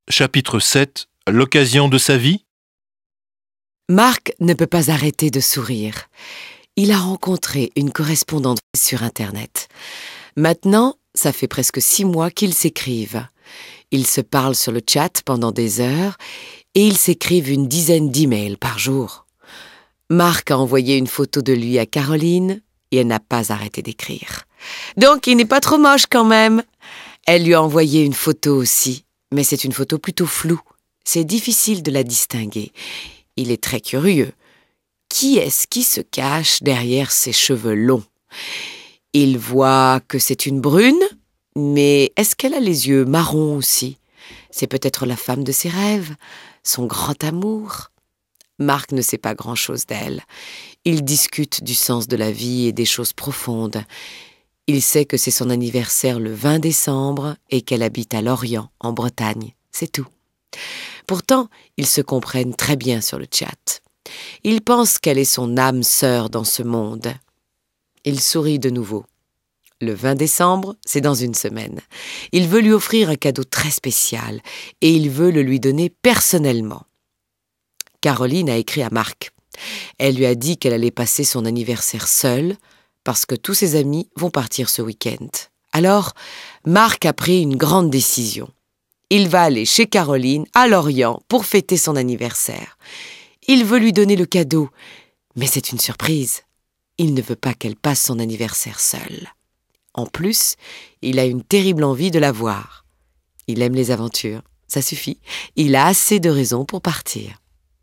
Chapitre 7. L'occasion de sa vie. Marc ne peut pas arrêter de sourire. Il a rencontré une correspondante sur Internet. Maintenant, ça fait presque 6 mois qu'ils s'écrivent. Ils se parlent sur le chat pendant des heures et ils s'écrivent une dizaine d'emails par jour. Marc a envoyé une photo de lui à Caroline et elle n'a pas arrêté d'écrire. Donc, il n'est pas trop moche quand même. Elle lui a envoyé une photo aussi, mais c'est une photo plutôt floue. C'est difficile de la distinguer. Il est très curieux. Qui est-ce qui se cache derrière ses cheveux longs? Il voit que c'est une brune, mais est-ce qu'elle a les yeux marrons aussi? C'est peut-être la femme de ses rêves, son grand amour. Marc ne sait pas grand-chose d'elle. Il discute du sens de la vie et des choses profondes. Il sait que c'est son anniversaire le 20 décembre et qu'elle habite à Lorient, en Bretagne. C'est tout. Pourtant, ils se comprennent très bien sur le chat. Il pense qu'elle est son âme sœur dans ce monde. Il sourit de nouveau. Le 20 décembre, c'est dans une semaine. Il veut lui offrir un cadeau très spécial et il veut le lui donner personnellement. Caroline a écrit à Marc. Elle lui a dit qu'elle allait passer son anniversaire seule parce que tous ses amis vont partir ce week-end. Alors, Marc a pris une grande décision. Il va aller chez Caroline, à Lorient, pour fêter son anniversaire. Il veut lui donner le cadeau, mais c'est une surprise. Il ne veut pas qu'elle passe son anniversaire seule. En plus, il a une terrible envie de la voir. Il aime les aventures, ça suffit. Il a assez de raisons pour partir.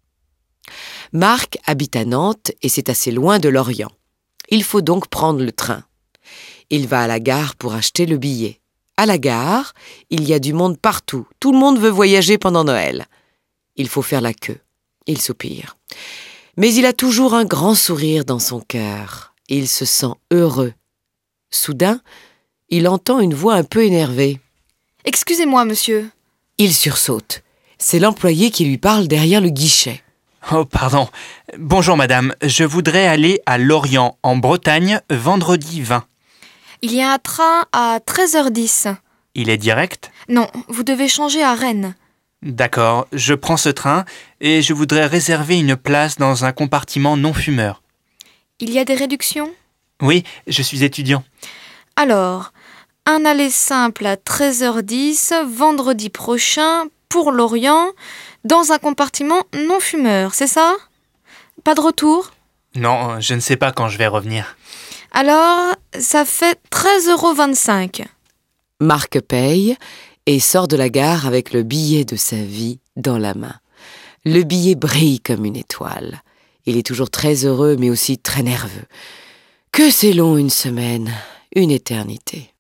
Marc habite à Nantes et c'est assez loin de Lorient. Il faut donc prendre le train. Il va à la gare pour acheter le billet. À la gare, il y a du monde partout. Tout le monde veut voyager pendant Noël. Il faut faire la queue. Il soupire. Mais il a toujours un grand sourire dans son cœur. Il se sent heureux. Soudain, il entend une voix un peu énervée. « Excusez-moi, monsieur. » Il sursaute. C'est l'employé qui lui parle derrière le guichet. « Oh, pardon. Bonjour, madame. Je voudrais aller à Lorient, en Bretagne, vendredi 20. » « Il y a un train à 13h10. » « Il est direct ?»« Non, vous devez changer à Rennes. » »« D'accord, je prends ce train et je voudrais réserver une place dans un compartiment non-fumeur. » »« Il y a des réductions ? » ?»« Oui, je suis étudiant. » »« Alors, un aller simple à 13h10, vendredi prochain, pour Lorient, dans un compartiment non-fumeur, c'est ça ? Pas de retour ? » ?»« Non, je ne sais pas quand je vais revenir. » »« Alors, ça fait 13,25 €. » Marc paye et sort de la gare avec le billet de sa vie dans la main. Le billet brille comme une étoile. Il est toujours très heureux mais aussi très nerveux. Que c'est long une semaine, une éternité.